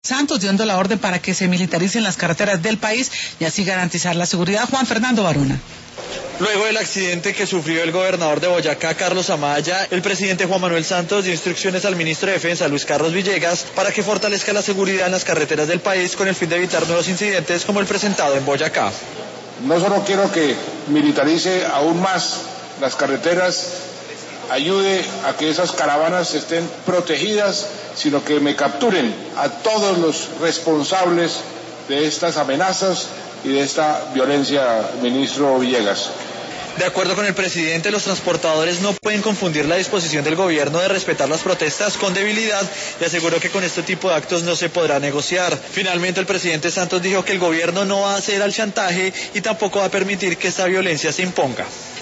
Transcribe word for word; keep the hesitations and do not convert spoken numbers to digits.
Santos dando la orden para que se militaricen las carreteras del país y así garantizar la seguridad. Juan Fernando Varona. Luego del accidente que sufrió el gobernador de Boyacá, Carlos Amaya, el presidente Juan Manuel Santos dio instrucciones al ministro de Defensa, Luis Carlos Villegas, para que fortalezca la seguridad en las carreteras del país con el fin de evitar nuevos incidentes como el presentado en Boyacá. No solo quiero que militarice aún más las carreteras, ayude a que esas caravanas estén protegidas, sino que me capturen a todos los responsables de estas amenazas y de esta violencia, ministro Villegas. De acuerdo con el presidente, los transportadores no pueden confundir la disposición del gobierno de respetar las protestas con debilidad y aseguró que con este tipo de actos no se podrá negociar. Finalmente, el presidente Santos dijo que el gobierno no va a ceder al chantaje y tampoco va a permitir que esta violencia se imponga.